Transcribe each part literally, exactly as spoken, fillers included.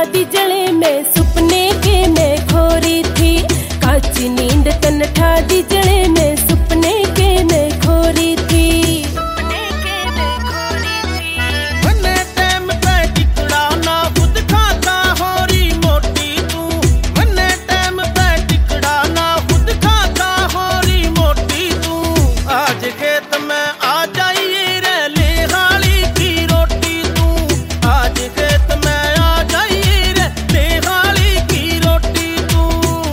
दी जले में सुपने के मैं खोरी थी। काची नींद तन ठा दी जले में सुपने के मैं खोरी थी। सुपने के मैं खोरी थी। मन्ने टाइम पे टिकड़ा ना खुद खाता होरी मोटी तू। मन्ने टाइम पे टिकड़ा ना खुद खाता होरी मोटी तू। आज खेत में आ जाइए रे ले हाली की रोटी तू। आज खेत में आ जाइए रे ले हाली की रोटी तू।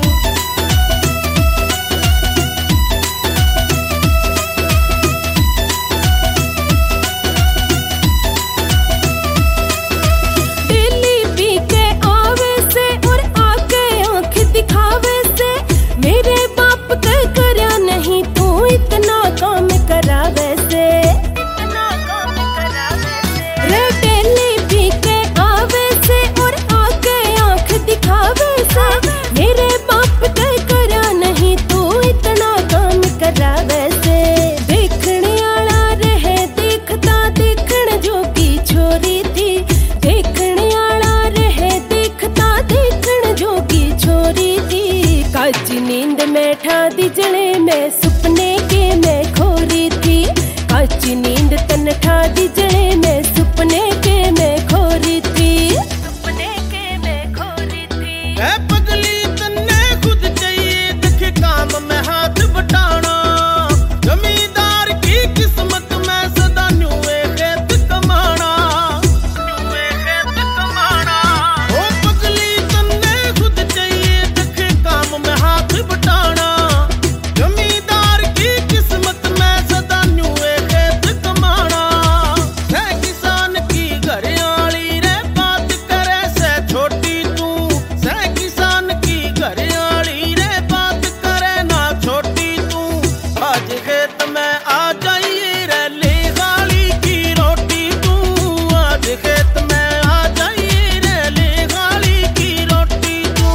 डेली पी के आवे से और आके आंख दिखावे से मेरे बाप के करया नहीं तू इतना काम करावे से। इतना काम करावे से रे डेली पी के आवे से और आके आंख दिखावे से मेरे बाप के करया नहीं तू इतना काम करावे से। देखने आला रहे देखता देखण जोगी छोरी थी। देखने आला रहे देखता देखण जोगी छोरी थी। काची नींद में ठा दी जले में सुपने के मैं खोरी थी। काची नींद तन ठा दी जले में सुपने के मैं खोरी थी। सुपने के मैं खोरी थी। ए पगली तन्ने खुद चाहिए देखे काम में हाथ बटाना। जमींदार की किस्मत में सदा न्यूए खेत कमाना। न्यूए खेत कमाना। ओ पगली तन्ने खुद चाहिए देखे काम में हाथ बटाना। जमींदार की किस्मत में सदा न्यूए खेत कमाना। है किसान की घरयाली रे बात करे से छोटी तू। से किसान की घरयाली रे बात करे ना छोटी तू। आज खेत में आ जाइए रे ले गाली की रोटी तू। आज खेत में आ जाइए रे ले गाली की रोटी तू।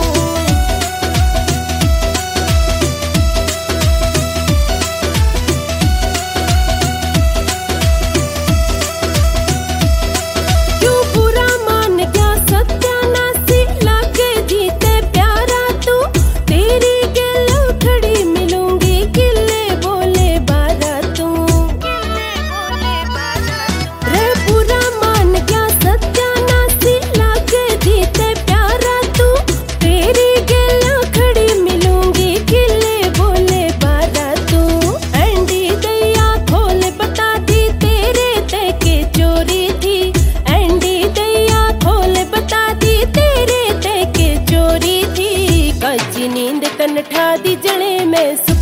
क्यों बुरा मान गया सत्यानाशी लागे जीते प्यारा तू। तेरी गैलो खड़ी मिलूंगी किले बोले बारा तू। किले बोले बारा तू रे बुरा मान गया सत्यानाशी लागे जीते प्यारा तू। तेरी गैलो खड़ी मिलूंगी किले बोले बारा तू। एंडी दैया खोल बता दी तेरे ते के चोरी थी। एंडी दैया खोल बता दी तेरे ते के चोरी थी। काची नींद तन ठा दी जले में